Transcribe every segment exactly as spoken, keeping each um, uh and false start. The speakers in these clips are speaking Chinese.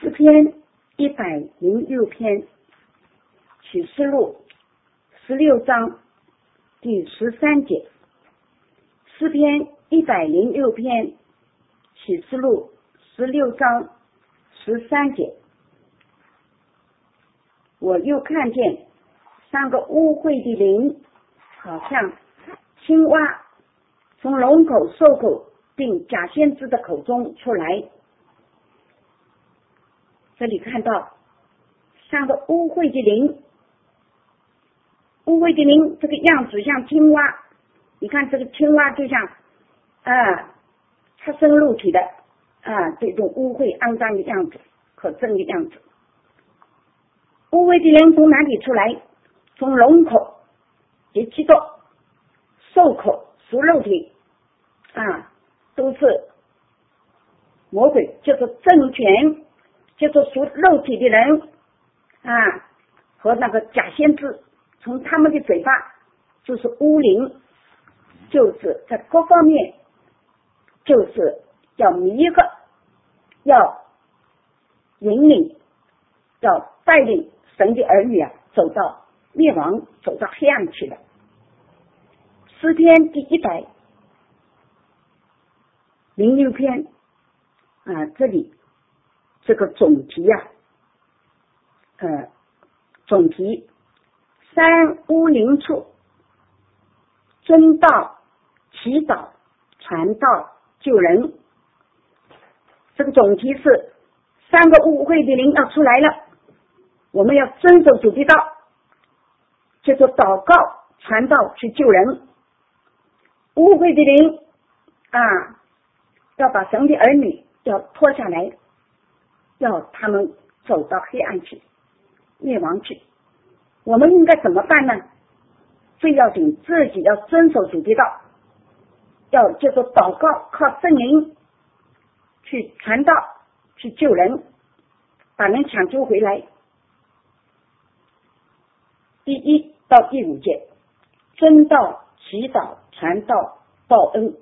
诗篇一百零六篇启示录十六章第十三节，诗篇一百零六篇启示录十六章十三节，我又看见三个污秽的灵，好像青蛙从龙口、兽口并假先知的口中出来。这里看到三个污秽的灵，污秽的灵这个样子像青蛙，你看这个青蛙就像啊它生肉体的啊这种污秽肮脏的样子，可憎的样子。污秽的灵从哪里出来？从龙口也知道兽口属肉体啊，都是魔鬼，就是政权，就是属肉体的人啊，和那个假先知，从他们的嘴巴就是污灵，就是在各方面就是要迷惑，要引领，要带领神的儿女啊走到灭亡，走到黑暗去了。诗篇第一百零六篇啊，这里这个总题啊，呃，总题三污灵处，遵道、祈祷、传道、救人。这个总题是三个污秽的灵要出来了，我们要遵守主的道，叫做祷告、传道去救人。污秽的灵啊，要把神的儿女要拖下来，要他们走到黑暗去，灭亡去。我们应该怎么办呢？最要紧自己要遵守主的道，要叫做祷告，靠圣灵去传道，去救人，把人抢救回来。第一到第五节，遵道、祈祷、传道、报恩。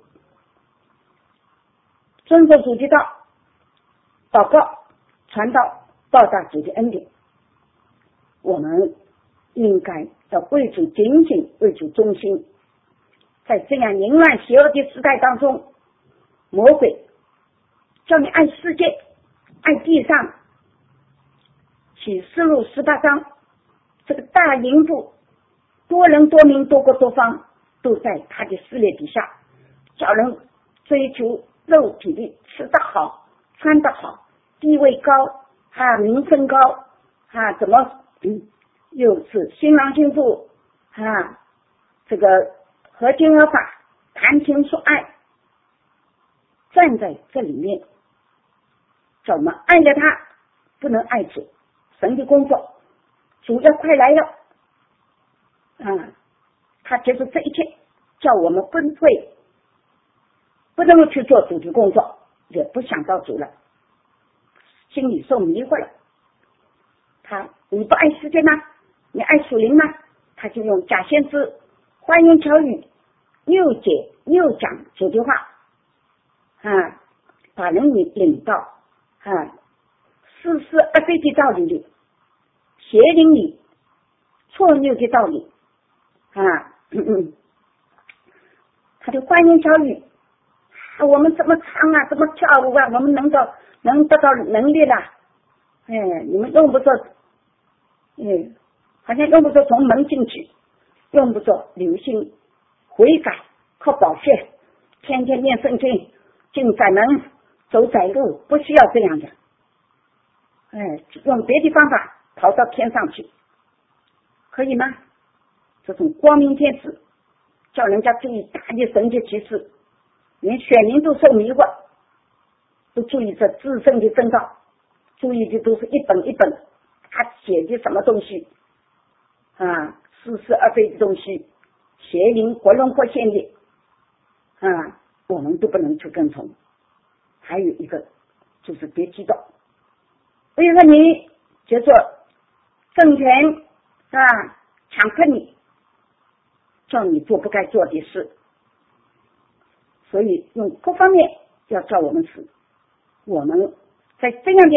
遵守主的道，祷告、传道，报答主的恩典。我们应该要为主警醒，为主忠心。在这样淫乱邪恶的时代当中，魔鬼叫你爱世界，爱地上。启示录十八章，这个大淫妇多人多民多国多方都在他的势力底下，叫人追求肉体的，吃得好，穿得好，地位高啊，名声高啊，怎么嗯，又是新郎新妇啊，这个合情合法，谈情说爱，站在这里面，怎么爱着他，不能爱主，神的工作，主要快来了啊！他结束这一切，叫我们不会不能够去做主的工作，也不想到主了，心里受迷惑了。他你不爱世界吗？你爱属灵吗？他就用假先知花言巧语又解又讲主的话啊，把人领领到啊似是而非的道理里，邪灵里错谬的道理啊，嗯嗯，他的花言巧语，啊、我们怎么唱啊，怎么跳舞啊，我们能够能得到能力了，哎，你们用不着，哎，好像用不着从门进去，用不着留心悔改，靠宝血，天天念圣经，进窄门走窄路，不需要这样的，哎，用别的方法跑到天上去，可以吗？这种光明天使，叫人家注意大的神迹奇事，连选民都受迷惑，都注意这自身的征兆，注意的都是一本一本他写的什么东西啊，似是而非的东西，邪灵活龙活现的啊，我们都不能去跟从。还有一个就是别激动，比如说你就说政权啊强迫你，叫你做不该做的事，所以用各方面要叫我们死。我们在这样的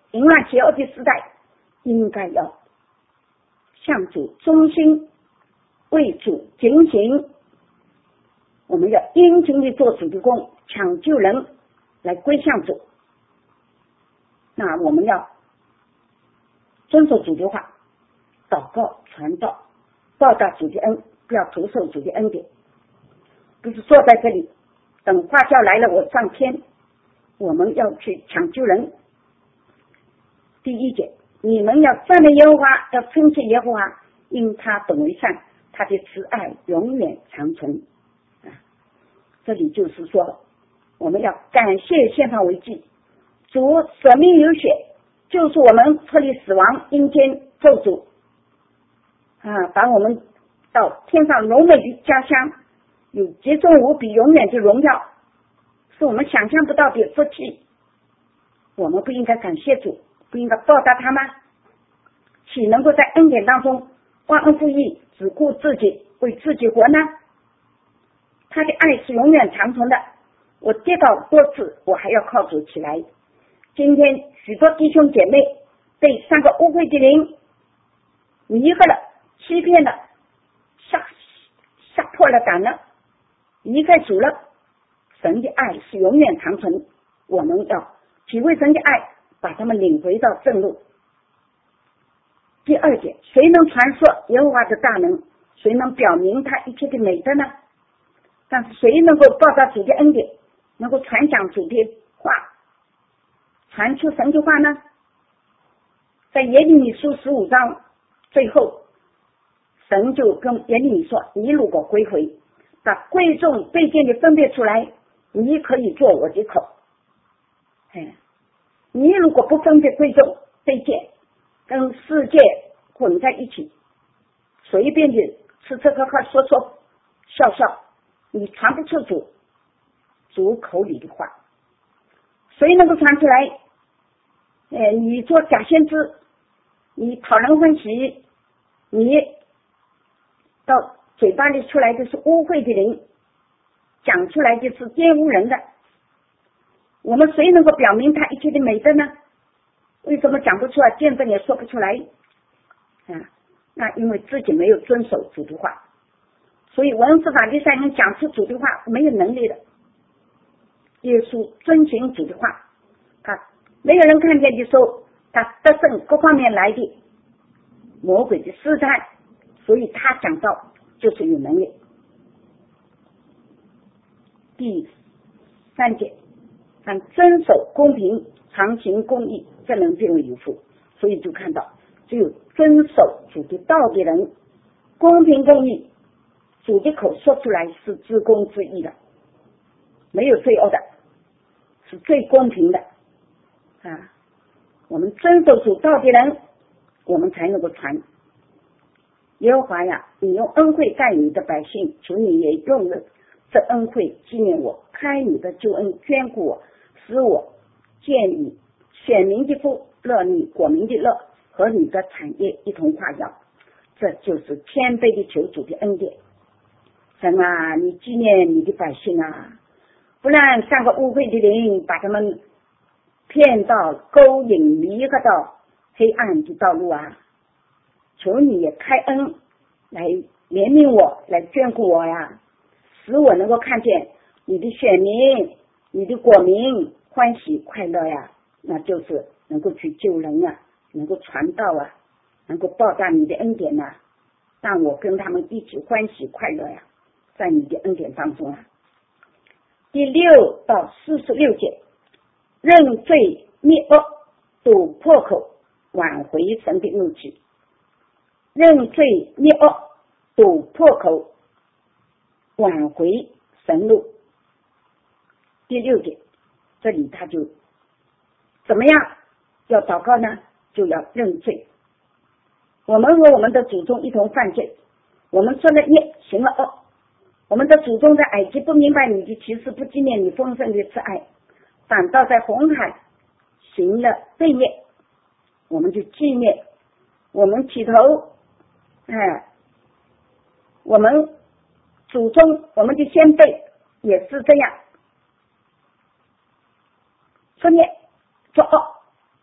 淫乱邪恶的时代，应该要向主忠心，为主警醒。我们要殷勤地做主的工，抢救人来归向主。那我们要遵守主的话，祷告传道，报答主的恩，不要徒受主的恩典。不是坐在这里等花轿来了我上天，我们要去抢救人。第一节，你们要赞美耶和华，要称谢耶和华，因他本为善，他的慈爱永远长存。啊，这里就是说，我们要感谢献上为祭，主舍命流血，就是我们脱离死亡阴间咒诅，啊，把我们到天上荣美的家乡，有极重无比永远的荣耀，是我们想象不到的福气。我们不应该感谢主，不应该报答他吗？岂能够在恩典当中忘恩负义，只顾自己，为自己活呢？他的爱是永远长存的。我跌倒多次，我还要靠主起来。今天许多弟兄姐妹被三个污秽的灵迷惑了，欺骗了，吓吓破了胆了，离开主了。神的爱是永远长存，我们要体会神的爱，把他们领回到正路。第二节，谁能传说耶和华的大能？谁能表明他一切的美德呢？但是谁能够报答主的恩典，能够传讲主的话，传出神的话呢？在耶利米书十五章最后，神就跟耶利米说，你如果归回，把贵重卑贱的分别出来，你可以做我的口。哎，你如果不分别贵重卑贱，跟世界混在一起，随便的吃吃喝喝说说笑笑，你传不出主主口里的话。谁能够传出来？呃，你做假先知，你讨人欢喜，你到嘴巴里出来的是污秽的灵，讲出来的是玷污人的。我们谁能够表明他一切的美德呢？为什么讲不出来，见证也说不出来啊？那因为自己没有遵守主的话，所以文士法利赛人讲出主的话没有能力的。耶稣遵行主的话，他没有人看见的时候，他得胜各方面来的魔鬼的试探，所以他讲到就是有能力。第三节，但遵守公平，常行公义，这能变为有福。所以就看到只有遵守主的道的人，公平公义，主的口说出来是知公知义的，没有罪恶的，是最公平的啊！我们遵守主道的人，我们才能够传。耶和华呀，你用恩惠待你的百姓，求你也用这恩惠纪念我，开你的救恩眷顾我，使我见你选民的福，乐你国民的乐，和你的产业一同夸耀。这就是谦卑的求主的恩典。神啊，你纪念你的百姓啊，不然三个污秽的灵把他们骗到勾引迷惑到黑暗的道路啊！求你也开恩来怜悯我，来眷顾我呀，使我能够看见你的选民，你的国民欢喜快乐呀，那就是能够去救人啊，能够传道啊，能够报答你的恩典呐、啊，让我跟他们一起欢喜快乐呀，在你的恩典当中啊。第六到四十六节，认罪灭恶，堵破口，挽回神的怒气。认罪灭恶，堵破口，挽回神怒。第六节，这里他就怎么样要祷告呢？就要认罪。我们和我们的祖宗一同犯罪，我们说了孽，行了恶。我们的祖宗在埃及不明白你的启示，不纪念你丰盛的慈爱，反倒在红海行了罪孽，我们就纪念，我们起头，哎，我们祖宗，我们的先辈也是这样，说孽做恶，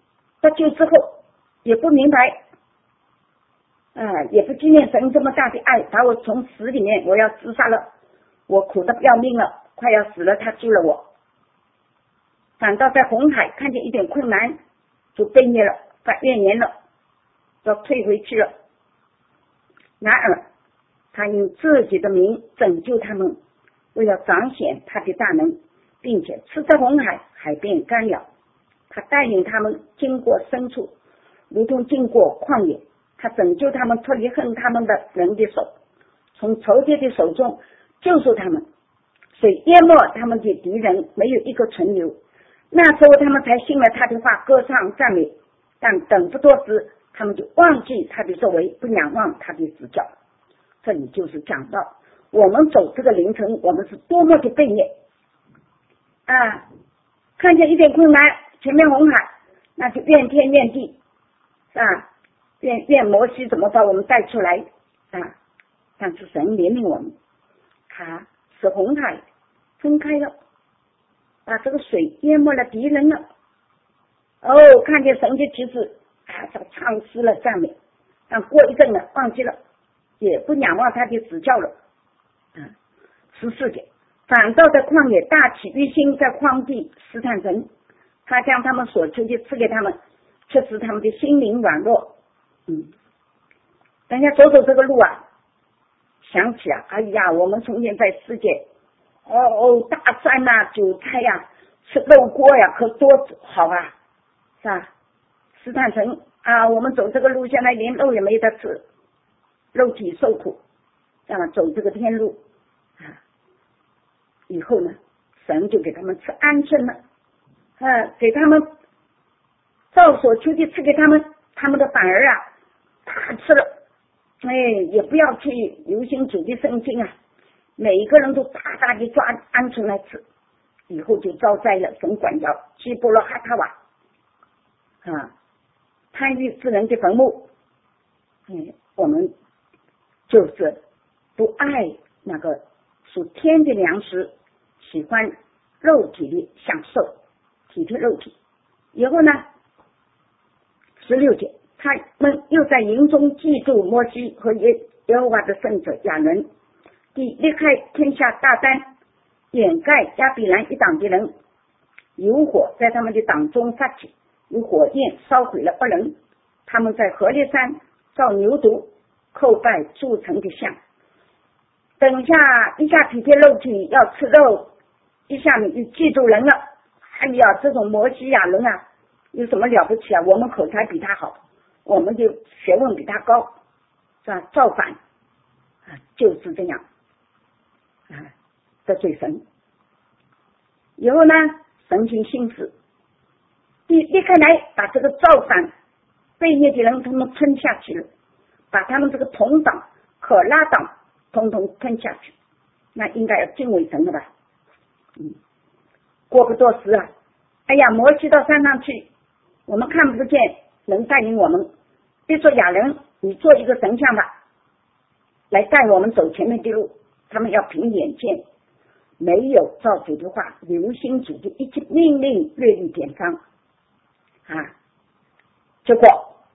得救之后也不明白啊，也不纪念神这么大的爱，把我从死里面我要自杀了，我苦得要命了，快要死了，他救了我。反倒在红海看见一点困难就被灭了，发怨言了，要退回去了。然而他用自己的名拯救他们，为了彰显他的大能，并且吃着红海，海变干了。他带领他们经过深处，如同经过旷野。他拯救他们脱离恨他们的人的手，从仇敌的手中救赎他们，水淹没他们的敌人，没有一个存留。那时候他们才信了他的话，歌唱赞美。但等不多时，他们就忘记他的作为，不仰望他的指教。这里就是讲到我们走这个凌晨，我们是多么的被虐啊！看见一点困难，前面红海，那就怨天怨地啊，怨怨摩西怎么把我们带出来啊！但是神怜悯我们，他使红海分开了，把这个水淹没了敌人了。哦，看见神的启示啊，他唱诗了赞美，但过一阵呢忘记了，也不仰望他的指教了。啊，十四节，反倒在旷野大起疑心，在荒地试探神，他将他们所求的赐给他们，却使他们的心灵软弱。嗯，等下走走这个路啊，想起啊，哎呀，我们从前在世界，哦哦，大山呐、啊，韭菜呀、啊，吃肉锅呀、啊，可多好啊，是吧？试探神啊，我们走这个路，现在连肉也没得吃，肉体受苦，这样走这个天路啊，以后呢，神就给他们吃安顺了，啊，给他们照所求的赐给他们，他们的反儿啊，大吃了。哎，也不要去留心主的圣经啊，每一个人都大大的抓鹌鹑来吃，以后就遭灾了。神管教基波罗哈塔瓦啊，贪欲之人的坟墓。嗯，我们就是不爱那个属天的粮食，喜欢肉体的享受，体贴肉体。以后呢，十六节。他们又在营中记住摩西和耶耶和华的圣者亚伦，地裂开天下大山，掩盖亚比兰一党的人，有火在他们的党中发起，有火焰烧毁了二人。他们在何烈山造牛犊，叩拜铸成的像。等下一下体贴肉体要吃肉，一下你就记住人了。哎呀，这种摩西亚伦啊，有什么了不起啊？我们口才比他好，我们就学问比他高，是吧？造反啊，就是这样啊，得罪神。以后呢，神行心事，一一开来把这个造反被灭的人他们吞下去了，把他们这个同党可拉党统统吞下去，那应该要敬畏神的吧？嗯，过不多时啊，哎呀，摩西到山上去，我们看不见能带领我们。别说亚伦，你做一个神像吧，来带我们走前面的路。他们要凭眼见，没有照主的话，留心主的一切命令律例典章啊。结果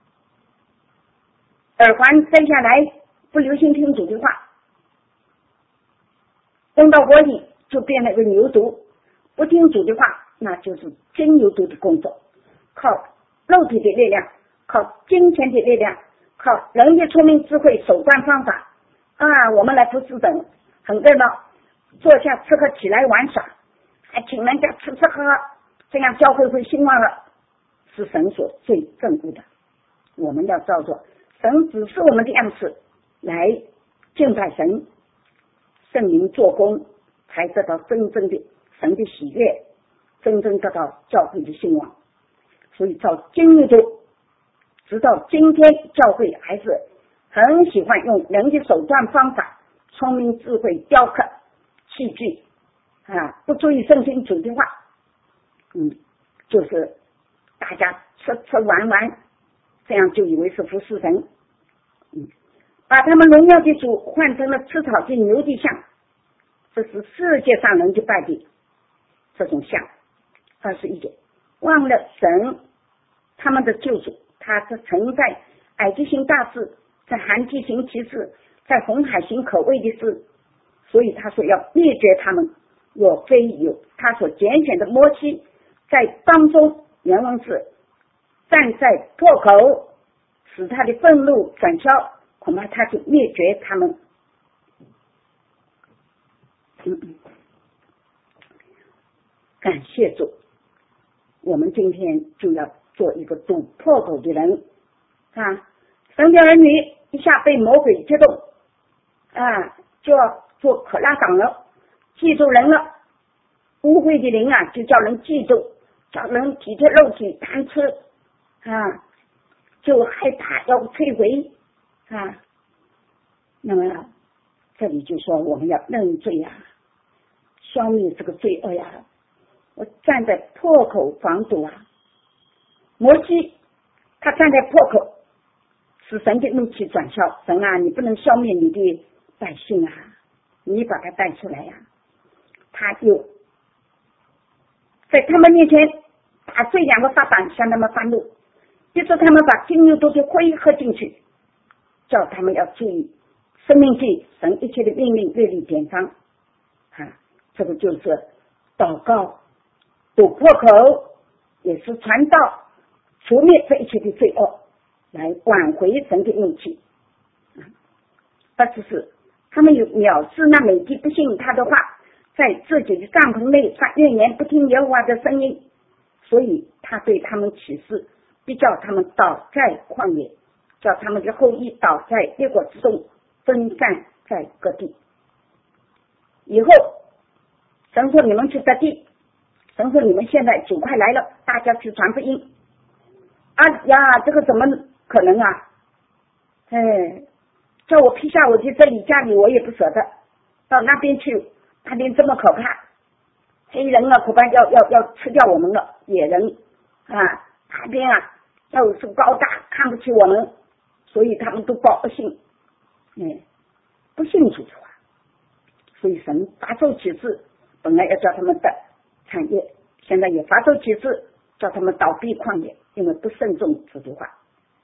耳环摘下来，不留心听主的话，扔到火里就变了个牛犊。不听主的话，那就是真牛犊的工作，靠肉体的力量，靠金钱的力量，靠人的聪明智慧手段方法啊，我们来服侍神，很热闹，坐下吃喝起来玩耍，还请人家吃吃喝喝，这样教会会兴旺了，是神所最憎恶的。我们要照做神指示我们的样式来敬拜神，圣灵做工，才得到真正的神的喜悦，真正得到教会的兴旺。所以照今日都直到今天，教会还是很喜欢用人的手段方法，聪明智慧雕刻器具啊，不注意圣经主的话，嗯，就是大家吃吃玩玩，这样就以为是服侍神，嗯，把他们荣耀的主换成了吃草的牛的像，这是世界上人就拜的这种像。二十一节，忘了神他们的救主，他是曾在埃及行大事，在韩地行奇事，在红海行可畏的事，所以他说要灭绝他们，若非有他所拣选的摩西在当中，原文是站在破口，使他的愤怒转消，恐怕他就灭绝他们。嗯嗯，感谢主，我们今天就要做一个堵破口的人啊！神的儿女一下被魔鬼激动啊，就要做可拉党了，记住人了，污秽的灵啊，就叫人记住，叫人体贴肉体贪吃啊，就害怕要摧毁啊。那么这里就说我们要认罪啊，消灭这个罪恶呀、啊。我站在破口防堵啊，摩西他站在破口，使神的怒气转消。神啊，你不能消灭你的百姓啊，你把他带出来呀、啊。他就在他们面前打碎两个法板，向他们发怒，就说他们把金牛犊的灰喝进去，叫他们要注意生命记神一切的命令律例典章啊，这个就是祷告堵破口，也是传道除灭这一切的罪恶，来挽回神的怒气。二十四，他们有藐视那美帝不信他的话，在自己的帐篷内发怨言，不听耶和华的声音，所以他对他们起誓，必叫他们倒在旷野，叫他们的后裔倒在列国之中，分散在各地。以后神说你们去得地，神说你们现在主快来了，大家去传福音。啊呀，这个怎么可能啊？哎，叫我披下我的这里家里，我也不舍得到那边去，那边这么可怕，黑人啊恐怕要要要吃掉我们了，野人啊，那边啊要是高大看不起我们，所以他们都报不信，哎，不信主的话，所以神发咒启示，本来要叫他们的产业，现在也发咒启示，叫他们倒闭旷野，因为不慎重主的话。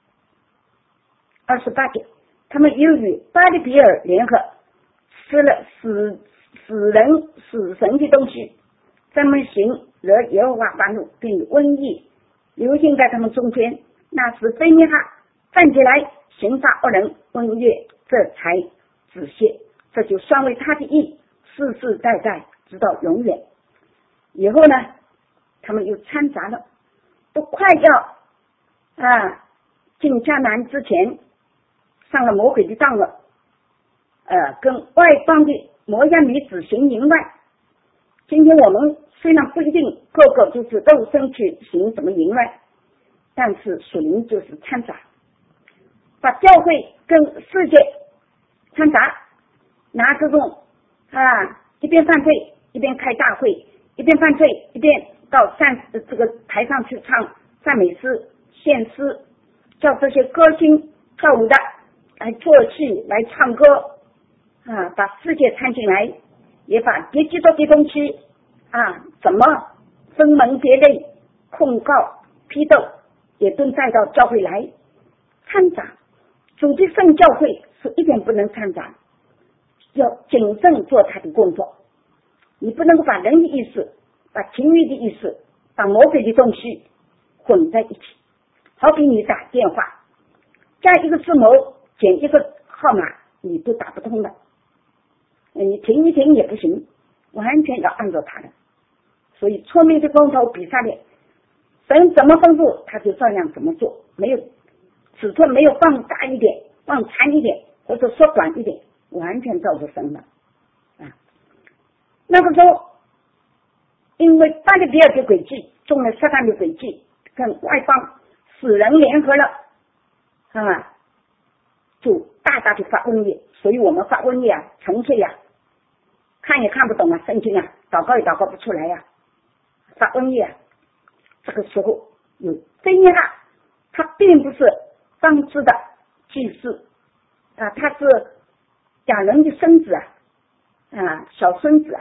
二十八节，他们又与巴利比尔联合，吃了死死人死神的东西，他们行惹耶和华发怒，并瘟疫流行在他们中间。那时非尼哈站起来刑罚恶人，瘟疫这才止歇，这就算为他的义，世世代代直到永远。以后呢，他们又掺杂了，都快要啊进迦南之前，上了魔鬼的当了，呃，跟外邦的摩押女子行淫乱。今天我们虽然不一定个个就是肉身去行什么淫乱，但是属灵就是掺杂，把教会跟世界掺杂，拿这种啊一边犯罪一边开大会，一边犯罪一边到赞这个台上去唱赞美诗献诗，叫这些歌星跳舞的来做戏来唱歌啊，把世界掺进来，也把别基督的东西啊怎么分门别类控告批斗也都带到教会来掺杂。主的圣教会是一点不能掺杂，要谨慎做他的工作，你不能够把人的意思把情欲的意思把魔鬼的东西混在一起。好比你打电话加一个字母减一个号码你都打不通的，你停一停也不行，完全要按照他的。所以聪明的工头比萨列，神怎么吩咐他就照样怎么做，没有尺寸没有放大一点放长一点或者缩短一点，完全照着神了啊。那个时候因为巴利比尔的诡计中了撒旦的诡计，跟外邦使人联合了啊，就大大的发瘟疫。所以我们发瘟疫啊沉睡啊，看也看不懂啊圣经啊，祷告也祷告不出来啊，发瘟疫啊。这个时候有非尼哈，他并不是当知的祭司啊，他是亚伦的孙子啊啊小孙子啊，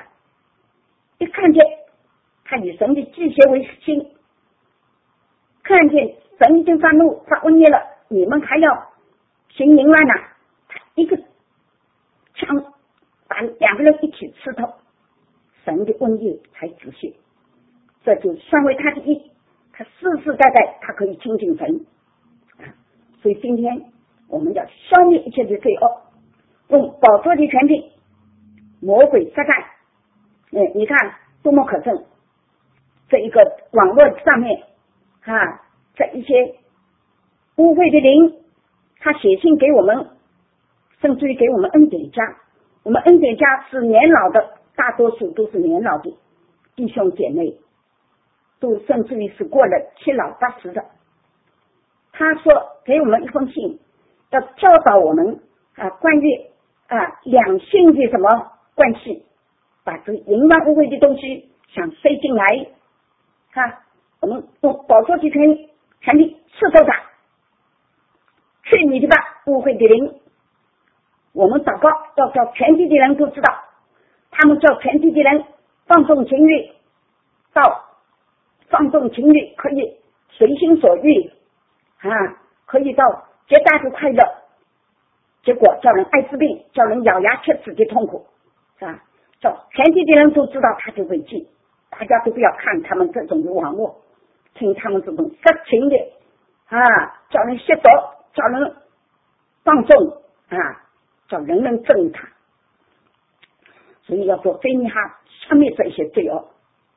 一看见他以神的祭邪为心，看见神已经发怒发瘟疫了，你们还要行淫乱呢？他一个枪把两个人一起刺透，神的瘟疫才止息。这就算为他的义，他世世代代他可以亲近神啊。所以今天我们要消灭一切的罪恶，用宝座的权柄，魔鬼撒旦，嗯，你看多么可憎！这一个网络上面啊，这一些污秽的灵，他写信给我们，甚至于给我们恩典家。我们恩典家是年老的，大多数都是年老的弟兄姐妹，都甚至于是过了七老八十的。他说给我们一封信，要教导我们啊，关于啊两性的什么关系，把这淫乱污秽的东西想塞进来，啊，我们用宝座的权权力刺透他，去你的吧，污秽的灵！我们祷告要叫全地的人都知道，他们叫全地的人放纵情欲，到放纵情欲可以随心所欲啊，可以到极大的快乐，结果叫人艾滋病，叫人咬牙切齿的痛苦，是吧？叫全地的人都知道他的诡计，大家都不要看他们这种的网络，听他们这种色情的啊，叫人亵渎，叫人放纵啊，叫人人憎恶他。所以要做非尼哈消灭这些罪恶，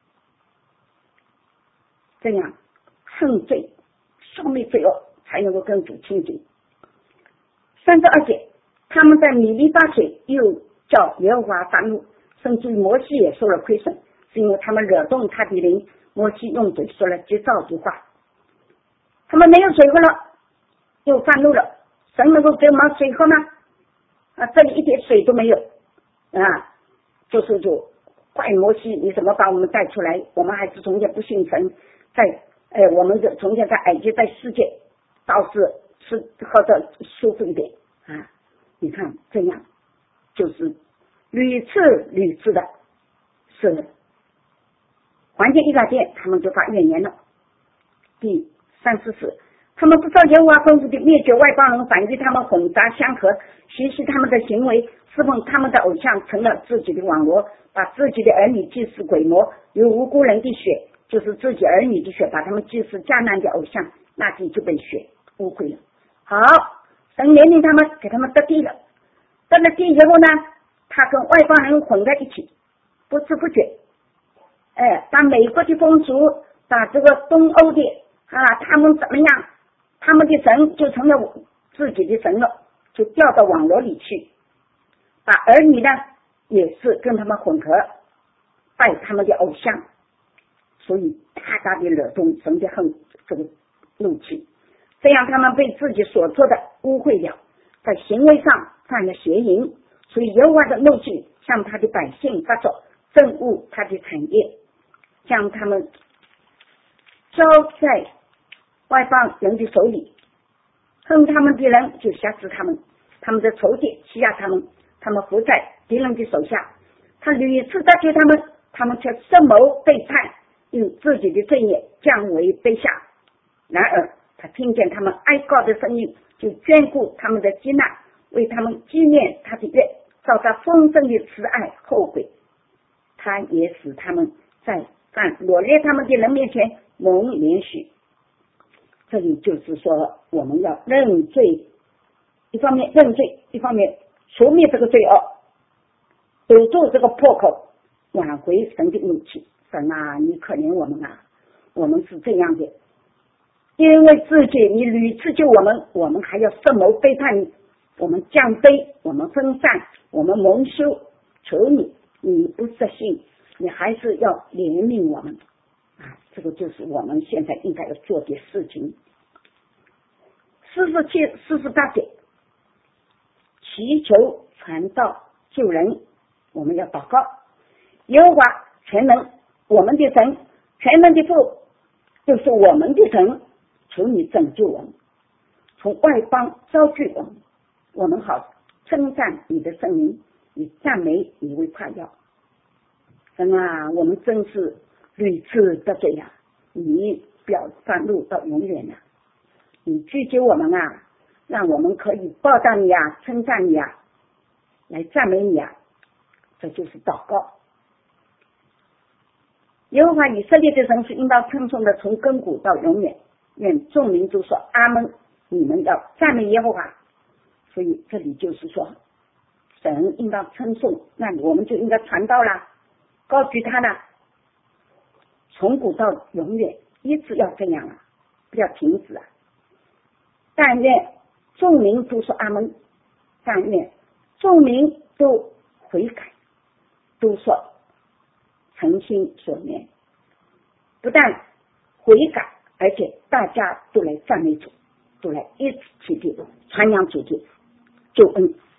这样恨罪消灭罪恶，才能够跟主亲近。三十二节，他们在米利巴水又叫耶和华发怒，甚至于摩西也受了亏损，是因为他们惹动他的灵。摩西用嘴说了急躁的话，他们没有水喝了，又发怒了。神能够给我们水喝吗？啊，这里一点水都没有啊！就是就怪摩西，你怎么把我们带出来？我们还是从前不信神，在哎，我们的从前在埃及，在世界倒是吃喝的舒服一点啊！你看这样，就是屡次屡次的，是环境一改变，他们就发怨言了。第三十四，他们不照耶和华吩咐的灭绝外邦人，反与他们混杂相合，学习他们的行为，侍奉他们的偶像，成了自己的网罗，把自己的儿女祭祀鬼魔，有无辜人的血，就是自己儿女的血，把他们祭祀迦南的偶像，那地就被血污秽了。好，神怜悯他们，给他们得地了。得了地以后呢，他跟外邦人混在一起，不知不觉，哎，把美国的风俗，把这个东欧的啊，他们怎么样？他们的神就成了自己的神了，就掉到网络里去，把儿女呢也是跟他们混合，拜他们的偶像，所以大大的惹动神的恨，这个怒气，这样他们被自己所做的污秽了，在行为上犯了邪淫，所以耶和华的怒气向他的百姓发作，憎恶他的产业，将他们交在外邦人的手里，恨他们的人就辖制他们，他们的仇敌欺压他们，他们伏在敌人的手下，他屡次得罪他们，他们却深谋背叛，用自己的罪孽降为卑下。然而他听见他们哀告的声音，就眷顾他们的急难，为他们纪念他的约，照他丰盛的慈爱后悔，他也使他们在犯罗列他们的人面前蒙怜恤。这里就是说，我们要认罪，一方面认罪，一方面除灭这个罪恶，堵住这个破口，挽回神的怒气。神啊，你可怜我们啊，我们是这样的，因为自己你屡次救我们，我们还要深谋背叛你，我们降卑，我们分散，我们蒙羞，求你，你不失信，你还是要怜悯我们啊！这个就是我们现在应该要做的事情。四十七、四十八节，祈求传道救人，我们要祷告。耶和华全能，我们的神，全能的父，就是我们的神，求你拯救我们，从外邦招聚我们，我们好称赞你的圣名，以赞美你为夸耀。神啊，我们真是屡次得罪呀，你表发怒到永远了， 你拒绝我们啊，让我们可以报答你啊，称赞你啊，来赞美你啊，这就是祷告。耶和华以色列的神是应当称颂的，从亘古到永远。愿众民都说阿们，你们要赞美耶和华。所以这里就是说，神应当称颂，那我们就应该传道啦，高举他呢，从古到永远，一直要这样啊，不要停止啊。但愿众民都说阿们，但愿众民都悔改，都说诚心所念，不但悔改，而且大家都来赞美主，都来一起的传扬主的救恩。